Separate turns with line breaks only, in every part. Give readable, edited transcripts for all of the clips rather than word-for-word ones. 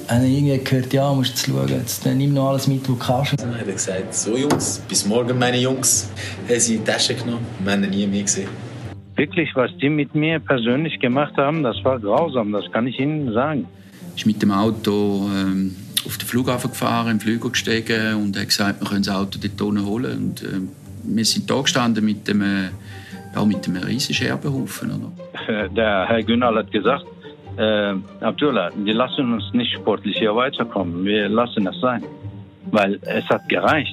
habe ich irgendwie gehört, ja, musst du schauen, jetzt nimm noch alles mit, was du kannst.
Dann hat er gesagt, so Jungs, bis morgen meine Jungs. Haben sie in die Tasche genommen, wir haben ihn nie mehr gesehen.
Wirklich, was die mit mir persönlich gemacht haben, das war grausam, das kann ich Ihnen sagen.
Ich bin mit dem Auto auf den Flughafen gefahren, im Flüger gestiegen und hat gesagt, wir können das Auto dort unten holen. Und, wir sind da gestanden mit einem riesigen Scherbenhaufen. Oder?
Der Herr Günal hat gesagt, Abdullah, wir lassen uns nicht sportlich hier weiterkommen, wir lassen es sein, weil es hat gereicht.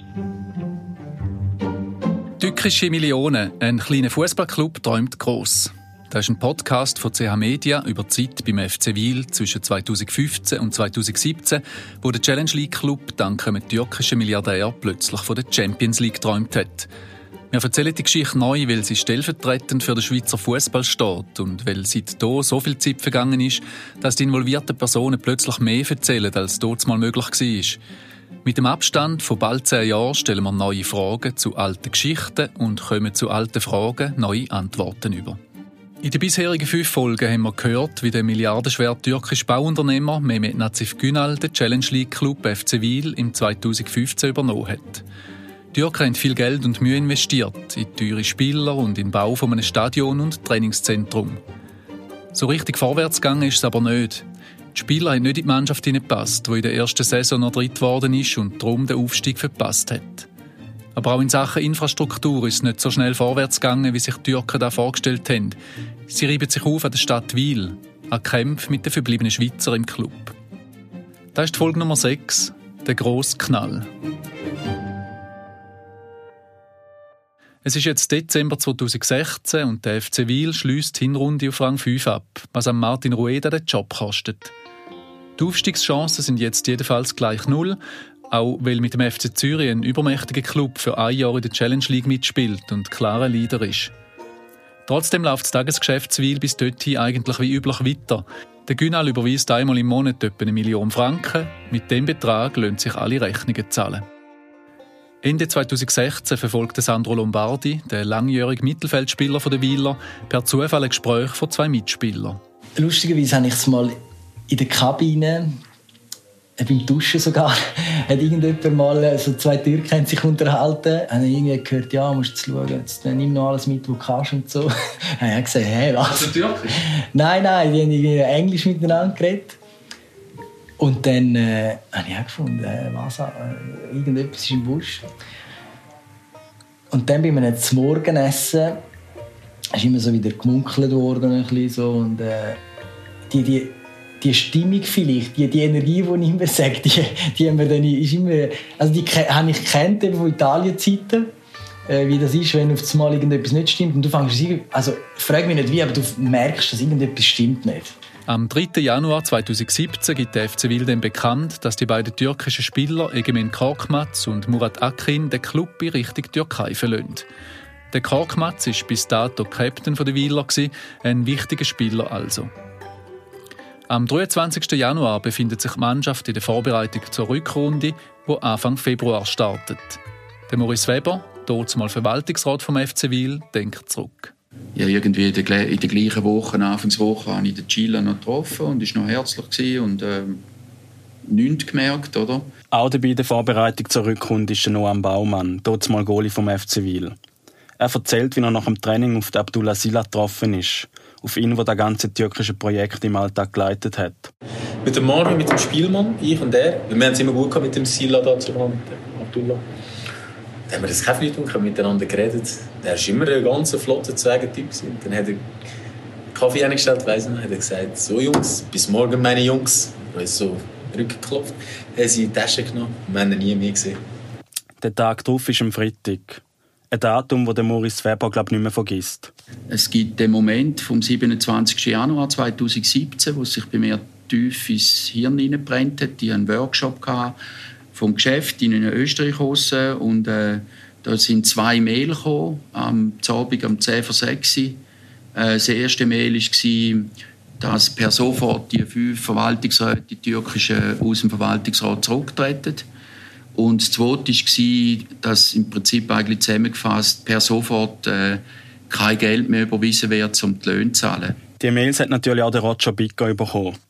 Türkische Millionen, ein kleiner Fußballclub träumt gross. Das ist ein Podcast von CH Media über die Zeit beim FC Wil zwischen 2015 und 2017, wo der Challenge League Club dank einem türkischen Milliardär plötzlich von der Champions League geträumt hat. Wir erzählen die Geschichte neu, weil sie stellvertretend für den Schweizer Fußball steht und weil seitdem so viel Zeit vergangen ist, dass die involvierten Personen plötzlich mehr erzählen, als dort mal möglich war. Mit dem Abstand von bald 10 Jahren stellen wir neue Fragen zu alten Geschichten und kommen zu alten Fragen neue Antworten über. In den bisherigen 5 Folgen haben wir gehört, wie der milliardenschwere türkische Bauunternehmer Mehmet Nazif Günal den Challenge League Club FC Wil im 2015 übernommen hat. Die Türken haben viel Geld und Mühe investiert, in teure Spieler und in den Bau von einem Stadion und Trainingszentrum. So richtig vorwärts gegangen ist es aber nicht. Die Spieler haben nicht in die Mannschaft hineingepasst, die in der ersten Saison noch dritt geworden ist und darum den Aufstieg verpasst hat. Aber auch in Sachen Infrastruktur ist es nicht so schnell vorwärts gegangen, wie sich die Türken da vorgestellt haben. Sie reiben sich auf an der Stadt Wil, an Kämpfen mit den verbliebenen Schweizer im Club. Das ist die Folge Nummer 6, der grosse Knall. Es ist jetzt Dezember 2016 und der FC Wil schliesst die Hinrunde auf Rang 5 ab, was am Martin Rueda den Job kostet. Die Aufstiegschancen sind jetzt jedenfalls gleich 0, auch weil mit dem FC Zürich ein übermächtiger Club für 1 Jahr in der Challenge League mitspielt und klarer Leader ist. Trotzdem läuft das Tagesgeschäft zu Wil bis dorthin eigentlich wie üblich weiter. Der Günal überweist einmal im Monat etwa 1 Million Franken. Mit dem Betrag lassen sich alle Rechnungen zahlen. Ende 2016 verfolgte Sandro Lombardi, der langjährige Mittelfeldspieler der Wiler, per Zufall ein Gespräch von 2 Mitspielern.
Lustigerweise habe ich es mal in der Kabine, beim Duschen sogar, hat irgendjemand mal, so 2 Türken sich unterhalten. Habe ich irgendwie gehört, ja, musst du schauen, jetzt nimm noch alles mit, was du kannst und so. Habe ich gesagt, hä, was?
Also Türkisch?
Nein, die haben irgendwie Englisch miteinander geredet. Und dann habe ich auch gefunden, irgendetwas ist im Busch. Und dann bei einem Morgenessen ist immer so wieder gemunkelt worden. Ein bisschen so. Und die Stimmung vielleicht, die Energie, die ich immer sage, die haben wir dann, ist immer, also die habe ich kennt von Italien-Zeiten, wie das ist, wenn auf einmal irgendetwas nicht stimmt. Und du fängst also frag mich nicht wie, aber du merkst, dass irgendetwas stimmt nicht.
Am 3. Januar 2017 gibt der FC Wil bekannt, dass die beiden türkischen Spieler Egemen Korkmaz und Murat Akin den Club in Richtung Türkei verlassen. Der Korkmaz war bis dato Captain der Wiler, ein wichtiger Spieler also. Am 23. Januar befindet sich die Mannschaft in der Vorbereitung zur Rückrunde, die Anfang Februar startet. Der Maurice Weber, damals Verwaltungsrat vom FC Wil, denkt zurück.
Ja, irgendwie in der gleichen Woche, Anfangswoche, habe ich den Chila noch getroffen und war noch herzlich und nichts gemerkt, oder?
Auch dabei in der Vorbereitung zur Rückrunde ist Noam Baumann, damals Goalie vom FC Wil. Er erzählt, wie er nach dem Training auf den Abdullah Sila getroffen ist. Auf ihn, der das ganze türkische Projekt im Alltag geleitet hat.
Mit dem Marvin, mit dem Spielmann, ich und er. Wir haben es immer gut gehabt mit dem Sila da zusammen, mit dem Abdullah. Dann haben wir das Kaffee getrunken, miteinander geredet. Er war immer ein ganz flotter, zäger Typ. Dann hat er Kaffee eingestellt, weiss nicht, hat er gesagt, so Jungs, bis morgen meine Jungs. Er hat so rückgeklopft, haben sie in die Tasche genommen, wir haben ihn nie mehr gesehen.
Der Tag darauf ist am Freitag. Ein Datum, das Maurice Weber nicht mehr vergisst.
Es gibt den Moment vom 27. Januar 2017, wo es sich bei mir tief ins Hirn hineingebrannt hat. Ich hatte einen Workshop vom Geschäft in Österreich raus und da sind 2 Mail gekommen, am Abend um 5:50 Uhr. Das erste Mail war, dass per sofort die 5 Verwaltungsräte, die türkischen, aus dem Verwaltungsrat zurücktreten. Und das zweite war, dass im Prinzip eigentlich zusammengefasst per sofort kein Geld mehr überwiesen wird, um die Löhne zu zahlen.
Die Mails hat natürlich auch der Roger Bicker bekommen.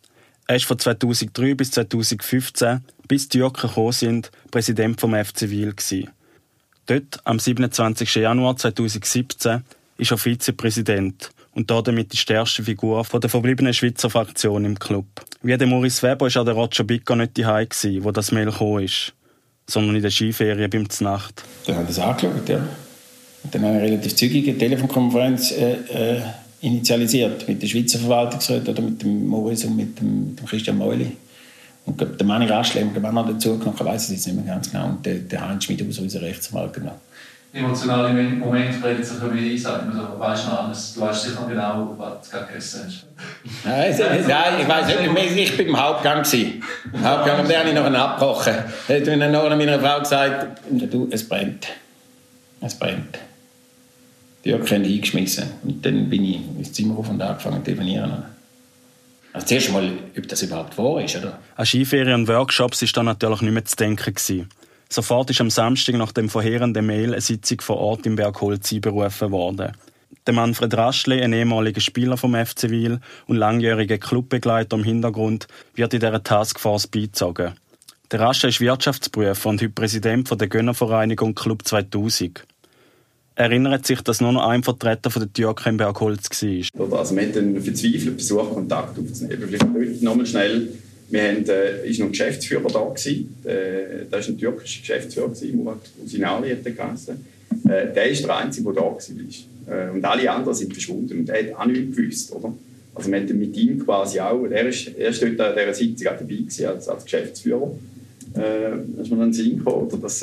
Er ist von 2003 bis 2015, bis die Türken gekommen sind, Präsident vom FC Wil gsi. Dort, am 27. Januar 2017, ist er Vizepräsident und damit die stärkste Figur der verbliebenen Schweizer Fraktion im Club. Wie der Maurice Weber war auch der Roger Bicker nicht daheim gsi, wo das Mail gekommen ist, sondern in der Skiferie beim Znacht.
Dann haben wir das angeschaut, ja. Und dann haben wir eine relativ zügige Telefonkonferenz initialisiert mit der Schweizer Verwaltungsrat oder mit dem Maurice und mit dem Christian Meuli. Und der Manni Raschle haben wir auch noch dazu genommen, ich weiss es jetzt nicht mehr ganz genau, und der Heinz Schmidhauser, unser Rechtsanwalt, genau.
Emotionale Momente prägen sich ein bisschen ein. Also, weißt du noch alles? Du weißt sicher genau, was du gegessen hast.
Nein, ich weiss nicht. Ich war beim Hauptgang. Im Hauptgang habe ich noch einen abgebrochen. Da hat mir noch meiner Frau gesagt, du, es brennt. Es brennt. Die Jacke haben hingeschmissen. Und dann bin ich ins Zimmer auf und angefangen zu telefonieren. Also zuerst mal, ob das überhaupt wahr ist, oder?
An Skiferien und Workshops war dann natürlich nicht mehr zu denken. Sofort ist am Samstag nach dem vorherenden Mail eine Sitzung vor Ort im Bergholz einberufen worden. Der Manfred Raschle, ein ehemaliger Spieler vom FC Wil und langjähriger Clubbegleiter im Hintergrund, wird in dieser Taskforce beizogen. Der Raschle ist Wirtschaftsprüfer und heute Präsident der Gönnervereinigung Club 2000. Er erinnert sich, dass nur noch ein Vertreter der Türken im Bergholz war.
Also wir haben dann verzweifelt versucht, Kontakt aufzunehmen. Vielleicht heute nochmal schnell. Wir haben, ist noch ein Geschäftsführer da gewesen. Das war ein türkischer Geschäftsführer, Murat Usinali hat er geheißen. Der ist der Einzige, der da war. Und alle anderen sind verschwunden. Und er hat auch nichts gewusst. Oder? Also wir haben mit ihm quasi auch, er ist dort an dieser Sitzung auch dabei gewesen, als Geschäftsführer. Dass man dann sehen konnte, dass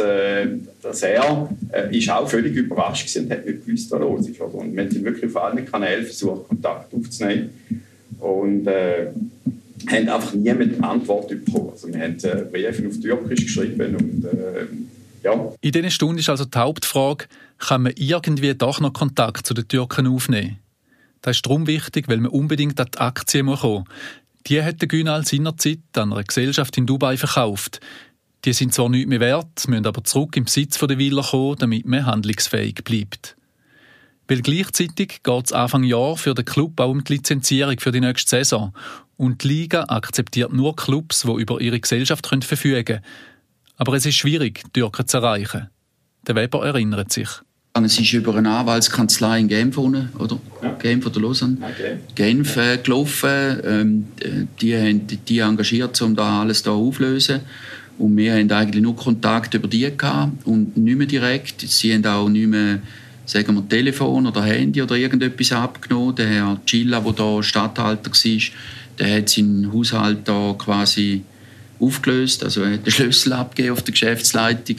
er ist auch völlig überrascht war und hat nicht gewusst, was los ist. Oder? Und wir haben wirklich auf allen Kanälen versucht, Kontakt aufzunehmen. Und haben einfach nie mit Antwort bekommen. Also wir haben Briefe auf Türkisch geschrieben und ja. In
dieser Stunde ist also die Hauptfrage, kann man irgendwie doch noch Kontakt zu den Türken aufnehmen? Das ist darum wichtig, weil man unbedingt an die Aktien kommen muss. Die hat der Günal seinerzeit an einer Gesellschaft in Dubai verkauft. Die sind zwar nichts mehr wert, müssen aber zurück im Besitz der Villa kommen, damit man handlungsfähig bleibt. Weil gleichzeitig geht es Anfang Jahr für den Club auch um die Lizenzierung für die nächste Saison. Und die Liga akzeptiert nur Clubs, die über ihre Gesellschaft verfügen können. Aber es ist schwierig, die Türken zu erreichen. Der Weber erinnert sich.
Es ist über eine Anwaltskanzlei in Genf, oder? Ja. Genf oder Lausanne. Okay. Genf gelaufen. Die haben die engagiert, um da alles aufzulösen. Und wir haben eigentlich nur Kontakt über die gehabt und nicht mehr direkt. Sie haben auch nicht mehr, sagen wir, Telefon oder Handy oder irgendetwas abgenommen. Der Herr Cilla, der hier Statthalter war, der hat seinen Haushalt da quasi aufgelöst. Also er hat den Schlüssel abgegeben auf der Geschäftsleitung.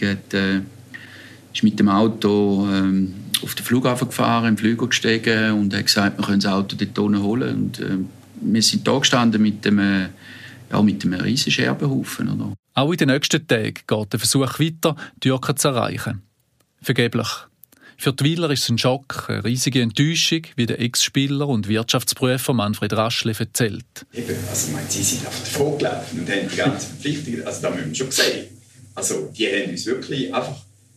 Ist mit dem Auto auf den Flughafen gefahren, im Flüger gestiegen und hat gesagt, wir können das Auto dort unten holen. Und wir sind da gestanden mit einem riesen Scherbenhaufen. Oder?
Auch in den nächsten Tagen geht der Versuch weiter, die Türken zu erreichen. Vergeblich. Für die Wiler ist es ein Schock, eine riesige Enttäuschung, wie der Ex-Spieler und Wirtschaftsprüfer Manfred Raschle erzählt.
Eben, also sie sind einfach vorgelaufen und haben die ganzen Verpflichtungen, also das müssen wir schon sehen. Also die haben uns wirklich einfach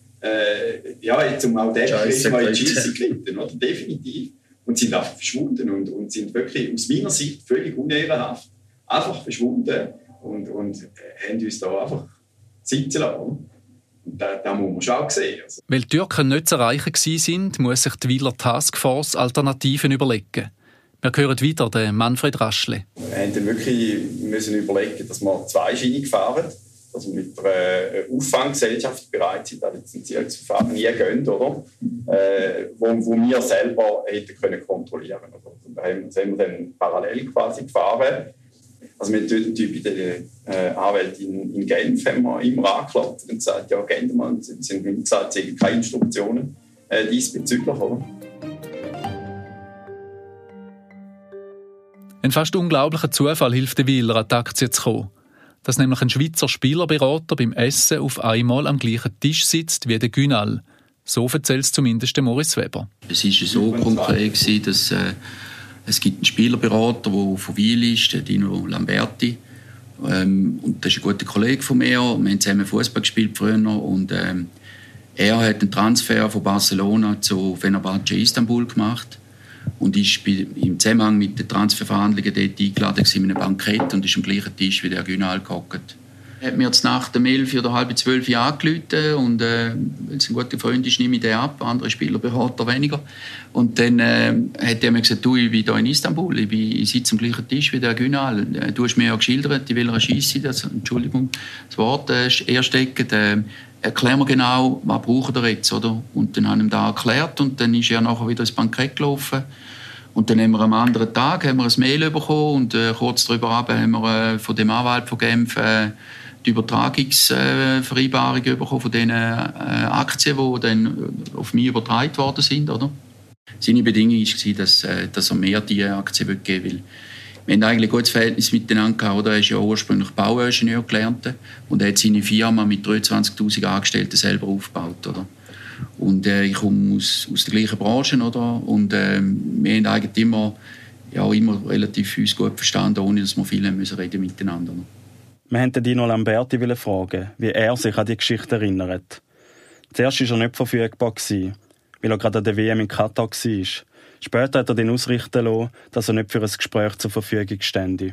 jetzt um auch den Scheiße geritten, oder? Definitiv. Und sind einfach verschwunden und sind wirklich aus meiner Sicht völlig unehrenhaft einfach verschwunden und haben uns da einfach sitzen lassen. Und da muss man schon auch sehen. Also.
Weil die Türken nicht zu erreichen waren, muss sich die Wiler Taskforce Alternativen überlegen. Wir hören wieder den Manfred Raschle.
Wir haben dann wirklich überlegen, dass wir zweischeinig fahren, dass wir mit einer Auffanggesellschaft bereit sind, ein Lizenzierungsverfahren nie gehen, oder? Wo wir selber hätten kontrollieren können. Da haben wir dann parallel quasi gefahren. Also wir haben dort bei der Anwältin in Genf haben wir immer angeklagt und gesagt, ja, Gendermann, sie haben gesagt, sie haben keine Instruktionen diesbezüglich, oder?
Ein fast unglaublicher Zufall hilft den Wiler, an die Aktie zu kommen. Dass nämlich ein Schweizer Spielerberater beim Essen auf einmal am gleichen Tisch sitzt wie der Günal. So erzählt es zumindest Maurice Weber.
Es war so konkret, dass es gibt einen Spielerberater, der von Wil ist, der Dino Lamberti. Und das ist ein guter Kollege von mir. Wir haben zusammen Fußball gespielt früher. Und er hat einen Transfer von Barcelona zu Fenerbahce Istanbul gemacht. und ist im Zusammenhang mit den Transferverhandlungen dort eingeladen in einem Bankett und ist am gleichen Tisch wie der Günal gehockt. Er hat mir jetzt nach dem 11 oder halb 12 Uhr angerufen und weil es ein guter Freund ist, nehme ich den ab, andere Spieler behalten er weniger. Und dann hat er mir gesagt, du, ich bin hier in Istanbul, ich sitze am gleichen Tisch wie der Günal. Du hast mir ja geschildert, ich will Scheisse, Entschuldigung, das Wort erstecken. Erklär mir genau, was braucht er jetzt, oder? Und dann habe ich ihm das erklärt und dann ist er nachher wieder ins Bankett gelaufen. Und dann haben wir am anderen Tag ein Mail bekommen und kurz darüber haben wir von dem Anwalt von Genf die Übertragungsvereinbarung bekommen von den Aktien, die dann auf mich übertragen worden sind, oder? Seine Bedingung war, dass er mehr diese Aktien geben will. Wir haben eigentlich ein gutes Verhältnis miteinander gehabt, oder? Er ist ja ursprünglich Bauingenieur gelernt und er hat seine Firma mit 23'000 Angestellten selber aufgebaut, oder? Und ich komme aus der gleichen Branche, oder? Und wir haben eigentlich immer relativ uns gut verstanden, ohne dass wir viel reden miteinander. Oder?
Wir wollten Dino Lamberti fragen, wie er sich an die Geschichte erinnert. Zuerst war er nicht verfügbar, weil er gerade an der WM in Katar war. Später hat er den ausrichten lassen, dass er nicht für ein Gespräch zur Verfügung stände.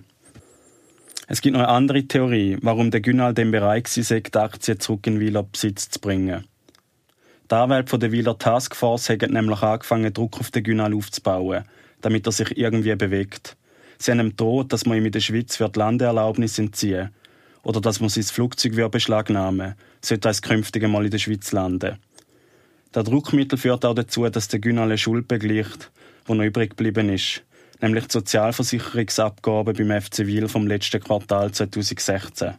Es gibt noch eine andere Theorie, warum der Günal dem bereit war, die Aktien zurück in Wieler Besitz zu bringen. Die Anwälte der Wieler Taskforce haben nämlich angefangen, Druck auf den Günal aufzubauen, damit er sich irgendwie bewegt. Sie haben ihm gedroht, dass man ihm in der Schweiz die Landeerlaubnis entziehen oder dass man sein Flugzeug beschlagnahmen sollte er künftig einmal in der Schweiz landen. Das Druckmittel führt auch dazu, dass der Günal eine Schuld begleicht, die noch übrig geblieben ist, nämlich die Sozialversicherungsabgaben beim FC Wil vom letzten Quartal 2016.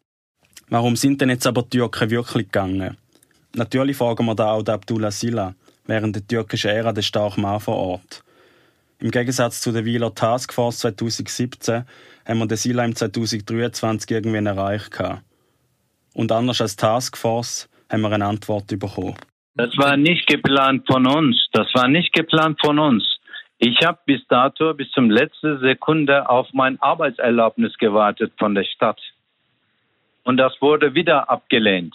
Warum sind denn jetzt aber die Türken wirklich gegangen? Natürlich fragen wir da auch Abdullah Sila, während der türkischen Ära den starken Mann vor Ort. Im Gegensatz zu der Wieler Taskforce 2017 haben wir den Sila im 2023 irgendwann erreicht. Und anders als Taskforce haben wir eine Antwort bekommen.
Das war nicht geplant von uns. Ich habe bis dato, bis zum letzten Sekunde auf mein Arbeitserlaubnis gewartet von der Stadt. Und das wurde wieder abgelehnt.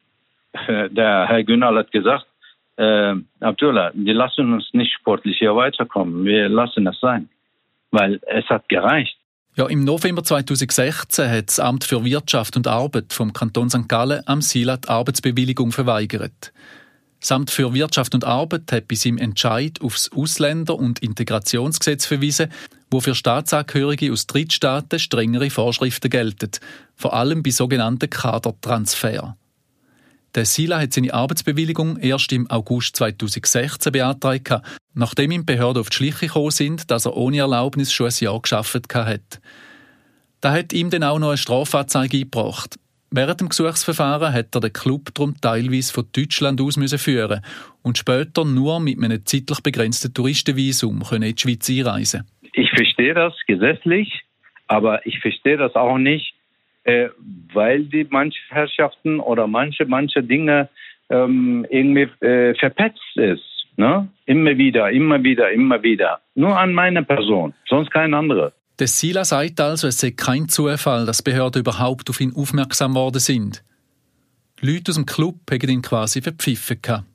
Der Herr Günal hat gesagt, Abdullah, wir lassen uns nicht sportlich hier weiterkommen. Wir lassen es sein, weil es hat gereicht.
Ja, im November 2016 hat das Amt für Wirtschaft und Arbeit vom Kanton St. Gallen am Sila die Arbeitsbewilligung verweigert. Das Amt für Wirtschaft und Arbeit hat bei seinem Entscheid auf das Ausländer- und Integrationsgesetz verwiesen, wo für Staatsangehörige aus Drittstaaten strengere Vorschriften gelten, vor allem bei sogenannten Kadertransfer. Der Sila hat seine Arbeitsbewilligung erst im August 2016 beantragt, nachdem ihm die Behörden auf die Schliche gekommen sind, dass er ohne Erlaubnis schon ein Jahr gearbeitet hat. Da hat ihm dann auch noch eine Strafanzeige eingebracht. Während dem Gesuchsverfahren hat er den Club darum teilweise von Deutschland aus führen und später nur mit einem zeitlich begrenzten Touristenvisum in die Schweiz einreisen.
Ich verstehe das gesetzlich, aber ich verstehe das auch nicht, weil die manche Herrschaften oder manche Dinge irgendwie verpetzt ist. Ne? Immer wieder. Nur an meine Person, sonst kein anderer.
Der Sila sagt also, es sei kein Zufall, dass Behörden überhaupt auf ihn aufmerksam worden sind. Leute aus dem Club haben ihn quasi verpfiffen gehabt.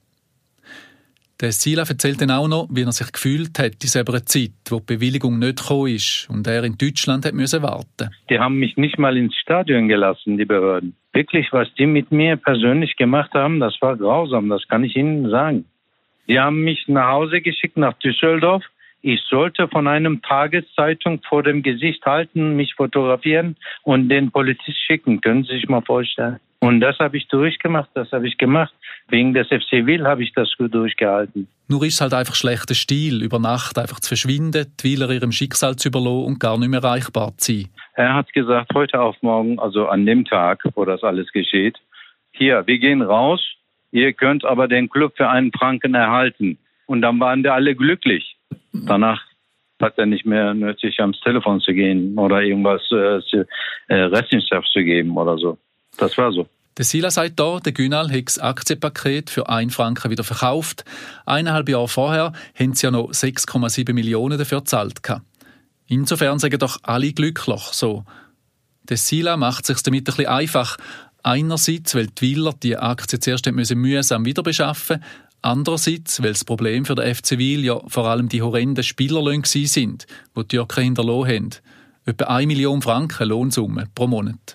Der Sila erzählt dann auch noch, wie er sich gefühlt hat in dieser Zeit, wo die Bewilligung nicht gekommen ist und er in Deutschland hat müssen warten.
Die haben mich nicht mal ins Stadion gelassen, die Behörden. Wirklich, was die mit mir persönlich gemacht haben, das war grausam, das kann ich Ihnen sagen. Die haben mich nach Hause geschickt, nach Düsseldorf. Ich sollte von einem Tageszeitung vor dem Gesicht halten, mich fotografieren und den Polizist schicken. Können Sie sich mal vorstellen? Und das habe ich durchgemacht, Wegen des FC Wil habe ich das gut durchgehalten.
Nur ist es halt einfach schlechter Stil, über Nacht einfach zu verschwinden, die Wiler ihrem Schicksal zu überlassen und gar nicht mehr erreichbar zu sein.
Er hat gesagt, heute auf morgen, also an dem Tag, wo das alles geschieht, hier, wir gehen raus, ihr könnt aber den Club für 1 Franken erhalten. Und dann waren wir alle glücklich. Danach hat er nicht mehr nötig, ans Telefon zu gehen oder irgendwas Rechenschaft zu geben oder so. Das war so.
Der Sila sagt hier, der Günal hat das Aktienpaket für 1 Franken wieder verkauft. 1,5 Jahre vorher haben sie ja noch 6,7 Millionen dafür gezahlt. Insofern sagen doch alle glücklich so. Der Sila macht es sich damit ein bisschen einfach. Einerseits, weil die Wiler die Aktie zuerst mühsam wieder beschaffen, Andererseits, weil das Problem für den FC Wil ja vor allem die horrenden Spielerlöhne waren, die die Türken hinterlassen haben. Etwa 1 Million Franken Lohnsumme pro Monat.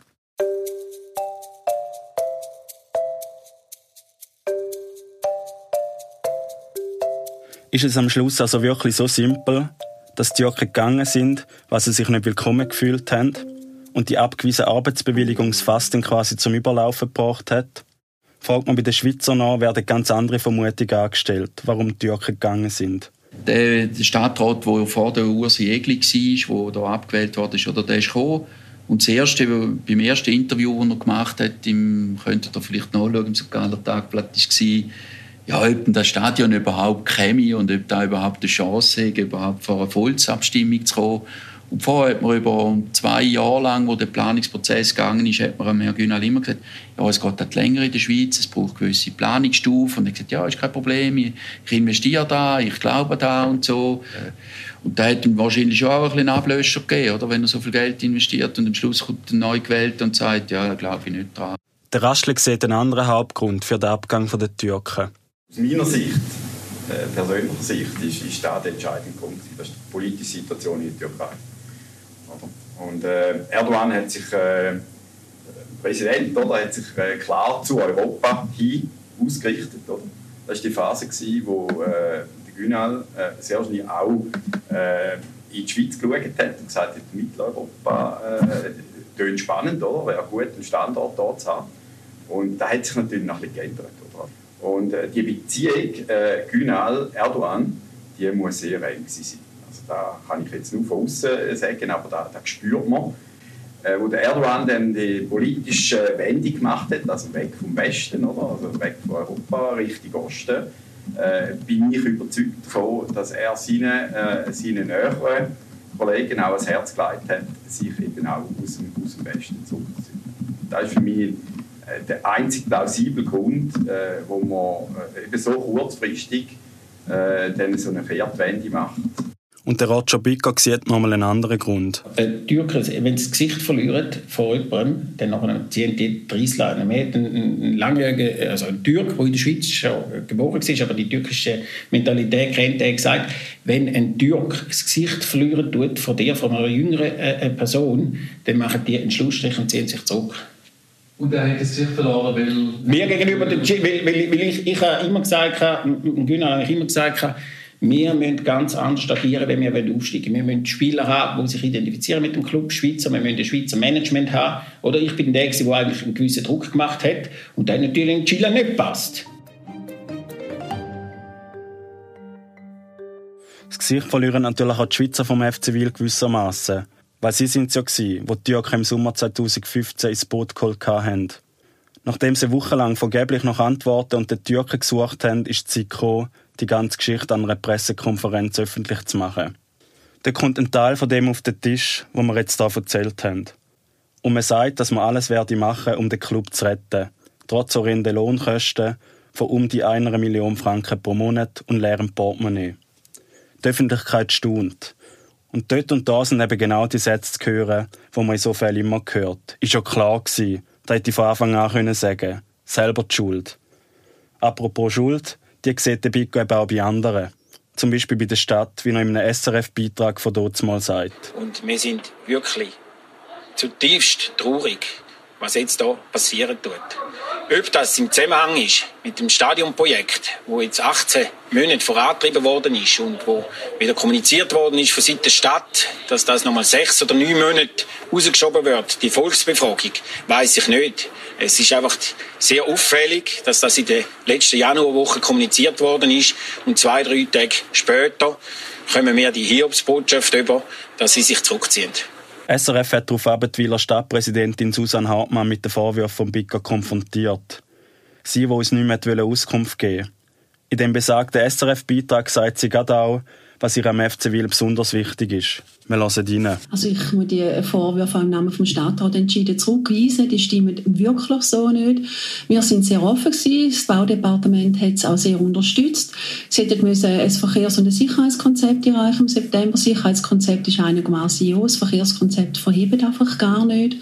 Ist es am Schluss also wirklich so simpel, dass die Türken gegangen sind, weil sie sich nicht willkommen gefühlt haben und die abgewiesene Arbeitsbewilligung das Fass dann quasi zum Überlaufen gebracht hat? Fragt man bei den Schweizern nach, werden ganz andere Vermutungen angestellt, warum die Türken gegangen sind.
Der Stadtrat, der vor der Ursi Egli war, der hier abgewählt wurde, der ist gekommen. Und das erste, beim ersten Interview, das er gemacht hat, könnt ihr vielleicht nachschauen, im St. Galler Tagblatt, war, ja, ob das Stadion überhaupt käme und ob da überhaupt eine Chance hätte, überhaupt vor eine Volksabstimmung zu kommen. Und vorher hat man über 2 Jahre lang, wo der Planungsprozess gegangen ist, hat man Herrn Günal immer gesagt, ja, es geht halt länger in der Schweiz, es braucht gewisse Planungsstufen. Und er hat gesagt, ja, ist kein Problem, ich investiere da, ich glaube da und so. Und da hat ihm wahrscheinlich schon auch ein bisschen Ablöscher gegeben, oder? Wenn er so viel Geld investiert und am Schluss kommt der Neugewählte und sagt, ja, da glaube ich nicht dran.
Der Rastler sieht einen anderen Hauptgrund für den Abgang der Türken.
Aus meiner Sicht, persönlicher Sicht, ist der entscheidende Punkt. Das ist die politische Situation in der Türkei. Und Erdogan hat sich, Präsident, oder, hat sich klar zu Europa hin ausgerichtet. Oder? Das war die Phase, wo der Günal sehr schnell auch in die Schweiz geschaut hat und gesagt hat, Mitteleuropa tönt spannend, oder? Wäre gut, einen Standort dort zu haben. Und das hat sich natürlich noch ein bisschen geändert. Oder? Und die Beziehung Günal-Erdogan, die muss sehr eng sein. Also da kann ich jetzt nur von außen sagen, aber da spürt man. Wo der Erdogan dann die politische Wende gemacht hat, also weg vom Westen, oder? Also weg von Europa Richtung Osten, bin ich überzeugt davon, dass er seinen näheren Kollegen auch ans Herz gelegt hat, sich eben auch aus dem Westen zurückzuziehen. Das ist für mich der einzige plausible Grund, wo man eben so kurzfristig dann so eine Kehrtwende macht.
Und der Roger Bicca sieht noch mal einen anderen Grund.
Die Türken, wenn sie das Gesicht verlieren vor jemandem, dann ziehen die die Reissleine. Wir hatten einen langjährigen, also einen Türk, der in der Schweiz schon geboren war, aber die türkische Mentalität kennt, der hat gesagt, wenn ein Türk das Gesicht verlieren tut von einer jüngeren Person, dann machen die einen Schlussstrich und ziehen sich zurück.
Und er hat das Gesicht verloren, weil...
Mir gegenüber, weil ich habe immer gesagt, wir müssen ganz anders agieren, wenn wir aufsteigen. Wir müssen Spieler haben, die sich identifizieren mit dem Club Schweizer. Wir müssen ein Schweizer Management haben. Oder ich bin der, der eigentlich einen gewissen Druck gemacht hat und dann natürlich in Chile nicht passt.
Das Gesicht verlieren natürlich auch die Schweizer vom FC Wil gewissermaßen. Weil sie sind es ja gewesen, die Türken im Sommer 2015 ins Boot geholt haben. Nachdem sie wochenlang vergeblich nach Antworten und den Türken gesucht haben, ist die Zeit gekommen, die ganze Geschichte an einer Pressekonferenz öffentlich zu machen. Da kommt ein Teil von dem auf den Tisch, was wir jetzt hier erzählt haben. Und man sagt, dass man alles werde machen, um den Club zu retten. Trotz horrender Lohnkosten von um die 1 Million Franken pro Monat und leerem Portemonnaie. Die Öffentlichkeit staunt. Und dort und da sind eben genau die Sätze zu hören, die man in so Fällen immer hört. Ist ja klar gewesen, da hätte ich von Anfang an sagen können. Selber die Schuld. Apropos Schuld, die sieht der Bicca eben auch bei anderen. Zum Beispiel bei der Stadt, wie er in einem SRF-Beitrag von dort mal sagt.
Und wir sind wirklich zutiefst traurig, was jetzt hier passieren tut. Ob das im Zusammenhang ist mit dem Stadionprojekt, wo jetzt 18 Monate vorangetrieben worden ist und wo wieder kommuniziert worden ist von Seiten der Stadt, dass das nochmal 6 oder 9 Monate rausgeschoben wird, die Volksbefragung, weiss ich nicht. Es ist einfach sehr auffällig, dass das in der letzten Januarwoche kommuniziert worden ist und 2-3 Tage später kommen wir die Hiobsbotschaft über, dass sie sich zurückziehen.
SRF hat daraufhin die Wiler Stadtpräsidentin Susanne Hartmann mit den Vorwürfen von Bicca konfrontiert. Sie, die uns nicht mehr Auskunft geben wollte. In dem besagten SRF-Beitrag sagt sie gerade auch, was ihr am FC Wil besonders wichtig ist. Wir hören rein.
Also ich muss die Vorwürfe im Namen des Stadtrats entschieden zurückweisen. Die stimmen wirklich so nicht. Wir sind sehr offen gewesen. Das Baudepartement hat es auch sehr unterstützt. Sie hätten ein Verkehrs- und ein Sicherheitskonzept erreichen im September. Das Sicherheitskonzept ist einigermaßen ja. Das Verkehrskonzept verhebt einfach gar nicht.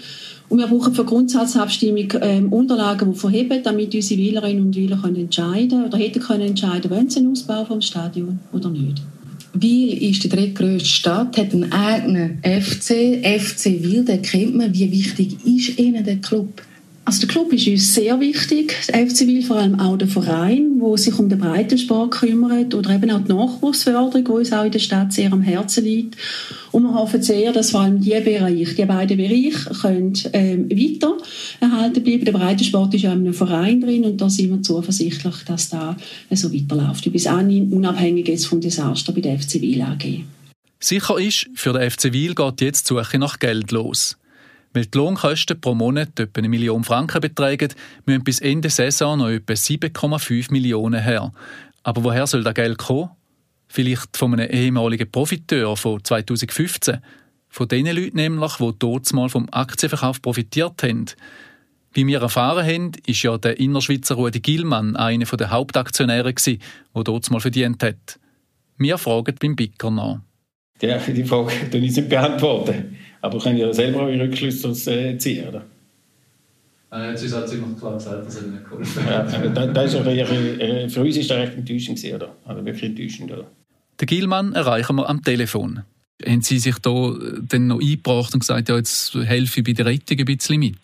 Und wir brauchen für Grundsatzabstimmung Unterlagen, die verheben, damit unsere Wählerinnen und Wähler entscheiden können oder hätten können entscheiden, wollen sie einen Ausbau vom Stadion oder nicht.
Wil ist die drittgrösste Stadt, hat einen eigenen FC Wil, den kennt man. Wie wichtig ist Ihnen der Club?
Also der Club ist uns sehr wichtig, der FC Wil, vor allem auch der Verein, der sich um den Breitensport kümmert oder eben auch die Nachwuchsförderung, die uns auch in der Stadt sehr am Herzen liegt. Und wir hoffen sehr, dass vor allem die beiden Bereiche können, weiter erhalten bleiben. Der Breitensport ist ja in einem Verein drin und da sind wir zuversichtlich, dass da so weiterläuft. Bis anhin, unabhängig jetzt vom Desaster bei der FC Wil AG.
Sicher ist, für den FC Wil geht jetzt die Suche nach Geld los. Weil die Lohnkosten pro Monat etwa 1 Million Franken betragen, müssen bis Ende Saison noch etwa 7,5 Millionen her. Aber woher soll das Geld kommen? Vielleicht von einem ehemaligen Profiteur von 2015. Von den Leuten nämlich, die dort mal vom Aktienverkauf profitiert haben. Wie wir erfahren haben, ist ja der Innerschweizer Rudi Gillmann einer der Hauptaktionäre, der dort mal verdient hat. Wir fragen beim Bicker nach.
Die Frage kann ich nicht beantworten. Aber können ja selber eure Rückschlüsse ziehen, oder?
Jetzt ist halt ziemlich klar gesagt, dass er nicht geholfen
hat. Das ist für uns ist das recht enttäuschend, oder? Also wirklich enttäuschend, oder?
Den Gillmann erreichen wir am Telefon. Haben Sie sich da dann noch eingebracht und gesagt, ja, jetzt helfe ich bei der Rettung ein bisschen mit?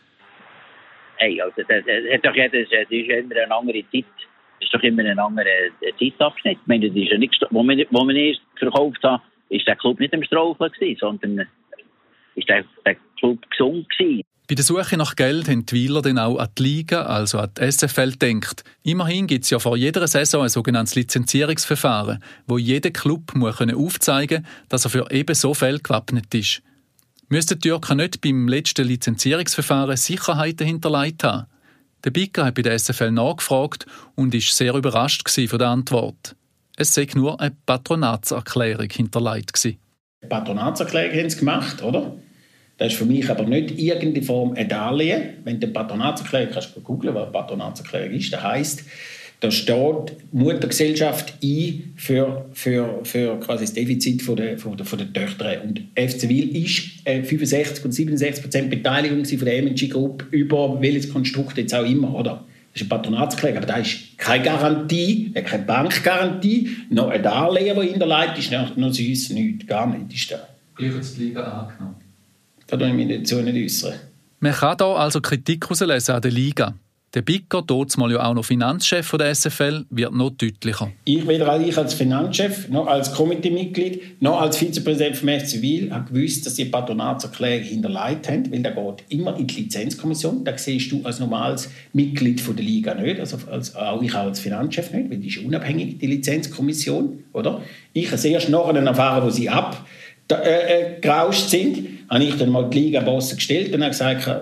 Hey, also das ist doch immer eine andere Zeit. Das ist doch immer ein anderer Zeitabschnitt. Ich meine, das ist ja nichts, wo man erst verkauft hat, ist der Club nicht am Straucheln gewesen, sondern ist der Club gesund gewesen.
Bei der Suche nach Geld haben die Wiler dann auch an die Liga, also an die SFL, gedacht. Immerhin gibt es ja vor jeder Saison ein sogenanntes Lizenzierungsverfahren, wo jeder Club muss aufzeigen kann, dass er für eben so Fälle gewappnet ist. Müssten die Türken nicht beim letzten Lizenzierungsverfahren Sicherheiten hinterlegt haben? Der Bicker hat bei der SFL nachgefragt und war sehr überrascht von der Antwort. Es sei nur eine Patronatserklärung hinterlegt gewesen.
Patronatserklärung haben sie gemacht, oder? Das ist für mich aber nicht irgendeine Form ein Darlehen. Wenn du eine Patronatserklärung kannst du googeln, was eine Patronatserklärung ist. Das heisst, da steht Muttergesellschaft ein für quasi das Defizit von der Töchter. Und FC Wil ist 65 und 67% Beteiligung von der MNG Group über welches Konstrukt jetzt auch immer, oder? Das ist eine Patronatserklärung, aber da ist keine Garantie, keine Bankgarantie, noch ein Darlehen, das hinterlegt ist, noch sonst nichts, gar nicht ist da.
Gleich hat die Liga angenommen.
Da kann ich mich dazu nicht äußern.
Man kann hier also Kritik herauslesen an der Liga. Der Bicker, dort mal ja auch noch Finanzchef der SFL, wird noch deutlicher.
Weder ich als Finanzchef, noch als Komiteemitglied, noch als Vizepräsident vom FC Wil habe gewusst, dass die Patronatserklärung hinterlegt haben, weil da geht immer in die Lizenzkommission. Da siehst du als normales Mitglied von der Liga nicht, also auch ich als Finanzchef nicht, weil die ist unabhängig, die Lizenzkommission, oder? Ich habe erst nachher erfahren, wo sie abgerauscht sind, habe ich dann mal die Liga-Bosse gestellt und habe gesagt,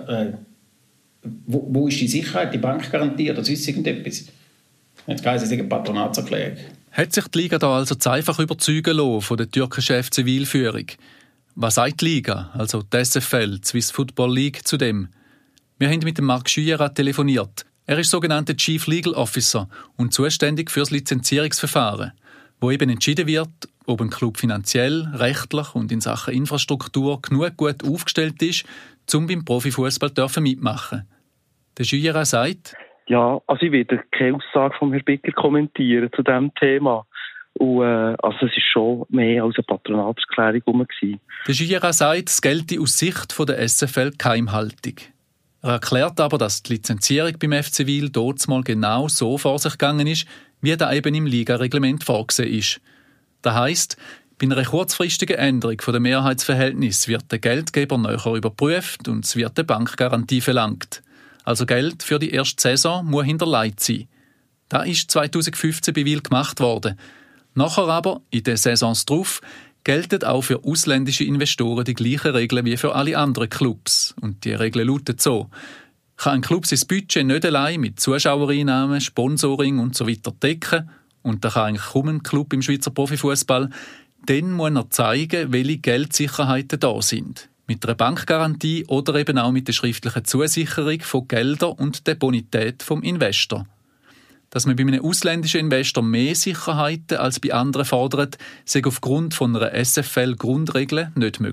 wo ist die Sicherheit, die Bankgarantie oder sonst irgendetwas? Jetzt heisst es eine Patronatserklärung.
Hat sich die Liga da also einfach überzeugen lassen von der türkischen FC Wil-Führung? Was sagt die Liga, also die SFL, die Swiss Football League, zu dem? Wir haben mit dem Marc Schüera telefoniert. Er ist sogenannter Chief Legal Officer und zuständig für das Lizenzierungsverfahren, wo eben entschieden wird, ob ein Club finanziell, rechtlich und in Sachen Infrastruktur genug gut aufgestellt ist, um beim Profifußball mitmachen. Der Schüera sagt:
Ja, also ich werde keine Aussage von Herrn Bicker kommentieren zu diesem Thema. Und, also es ist schon mehr als eine Patronatserklärung rum gewesen.
Der Schüera sagt, es gelte aus Sicht der SFL Geheimhaltung. Er erklärt aber, dass die Lizenzierung beim FC Wil dort mal genau so vor sich gegangen ist, wie da eben im Ligareglement vorgesehen ist. Das heisst, bei einer kurzfristigen Änderung der Mehrheitsverhältnis wird der Geldgeber näher überprüft und es wird eine Bankgarantie verlangt. Also Geld für die erste Saison muss hinterlegt sein. Das ist 2015 bei Wil gemacht worden. Nachher aber, in den Saisons drauf, gelten auch für ausländische Investoren die gleichen Regeln wie für alle anderen Clubs. Und die Regeln lauten so: Kann ein Club sein Budget nicht allein mit Zuschauereinnahmen, Sponsoring und so weiter decken, und da kann eigentlich kaum ein Club im Schweizer Profifußball, dann muss er zeigen, welche Geldsicherheiten da sind. Mit einer Bankgarantie oder eben auch mit der schriftlichen Zusicherung von Geldern und der Bonität vom Investor. Dass man bei einem ausländischen Investor mehr Sicherheiten als bei anderen fordert, sei aufgrund von einer SFL-Grundregel nicht möglich.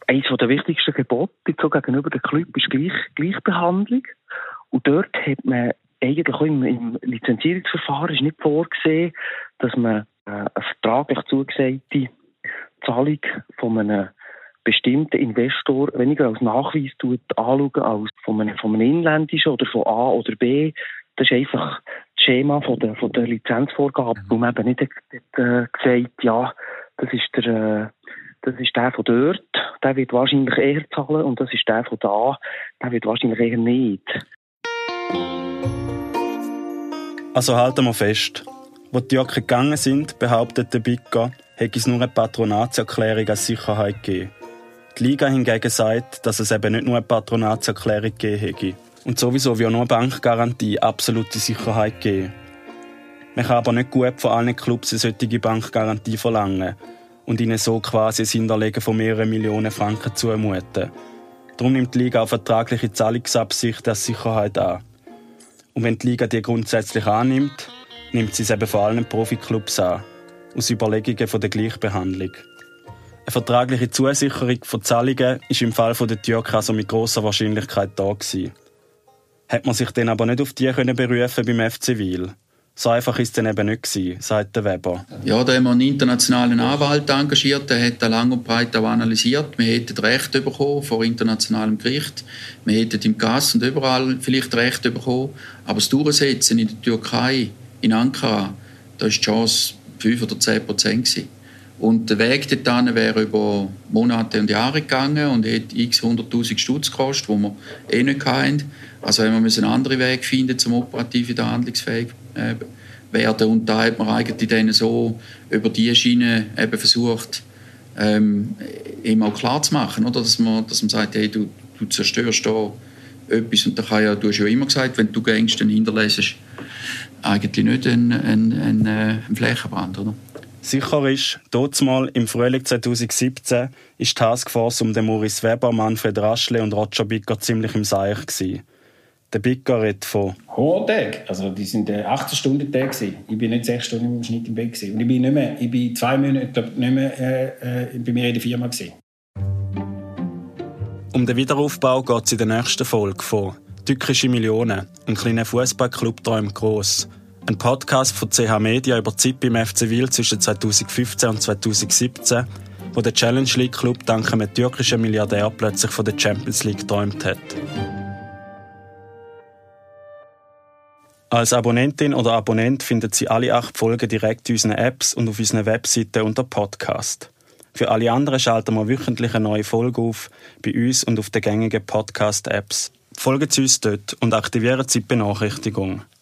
eines der wichtigsten Gebote so gegenüber dem Club ist Gleichbehandlung. Und dort hat man eigentlich auch im Lizenzierungsverfahren ist nicht vorgesehen, dass man eine vertraglich zugesagte Zahlung von einem bestimmten Investor weniger als Nachweis anschauen als von einem inländischen oder von A oder B. Das ist einfach das Schema von der Lizenzvorgabe, wo man eben nicht gesagt, ja, das ist der von dort, der wird wahrscheinlich eher zahlen, und das ist der von da, der wird wahrscheinlich eher nicht.
Also halten wir fest. Wo die Türken gegangen sind, behauptet der Bigger, hätte es nur eine Patronatserklärung als Sicherheit gegeben. Die Liga hingegen sagt, dass es eben nicht nur eine Patronatserklärung gegeben hätte. Und sowieso wie auch nur eine Bankgarantie absolute Sicherheit geben. Man kann aber nicht gut von allen Clubs eine solche Bankgarantie verlangen und ihnen so quasi ein Hinterlegen von mehreren Millionen Franken zumuten. Darum nimmt die Liga auch vertragliche Zahlungsabsichten als Sicherheit an. Und wenn die Liga die grundsätzlich annimmt, nimmt sie es eben vor allem Profiklubs an, aus Überlegungen von der Gleichbehandlung. Eine vertragliche Zusicherung von Zahlungen ist im Fall der Türken also mit grosser Wahrscheinlichkeit da gewesen. Hat man sich dann aber nicht auf die berufen beim FC Wil? So einfach ist es dann eben nicht gewesen, sagt der Weber.
Ja, da haben wir einen internationalen Anwalt engagiert, der hat das lang und breit auch analysiert. Wir hätten Recht bekommen vor internationalem Gericht. Wir hätten im GAS und überall vielleicht Recht bekommen. Aber das Durchsetzen in der Türkei, in Ankara, da war die Chance 5 oder 10% gewesen. Und der Weg dorthin wäre über Monate und Jahre gegangen und hätte x 100'000 Stutz gekostet, die wir nicht hatten. Also haben wir einen anderen Weg finden, um operativ wieder handlungsfähig werden. Und da hat man eigentlich dann so über die Schiene eben versucht, ihm auch klar zu machen, oder? Dass man sagt, hey, du zerstörst da etwas. Und da kann ja, du hast ja immer gesagt, wenn du gehst, dann hinterlässt eigentlich nicht einen Flächenbrand, oder?
Sicher ist, dazumal im Frühling 2017 ist die Taskforce um den Maurice Weber, Manfred Raschle und Roger Bigger ziemlich im Seich gewesen. Der Bigger redet von
hoher Tag. Also die sind 18-Stunden-Tage. Ich bin nicht 6 Stunden im Schnitt im Bett gewesen. Und ich bin 2 Monate nicht mehr bei mir in der Firma gewesen.
Um den Wiederaufbau geht es in der nächsten Folge von «Türkische Millionen», ein kleiner Fußballclub träumt gross. Ein Podcast von CH Media über die Zeit beim FC Wil zwischen 2015 und 2017, wo der Challenge League Club dank einem türkischen Milliardär plötzlich von der Champions League geträumt hat. Als Abonnentin oder Abonnent findet Sie alle 8 Folgen direkt in unseren Apps und auf unseren Webseiten unter Podcast. Für alle anderen schalten wir wöchentlich eine neue Folge auf, bei uns und auf den gängigen Podcast-Apps. Folgen Sie uns dort und aktivieren Sie die Benachrichtigung.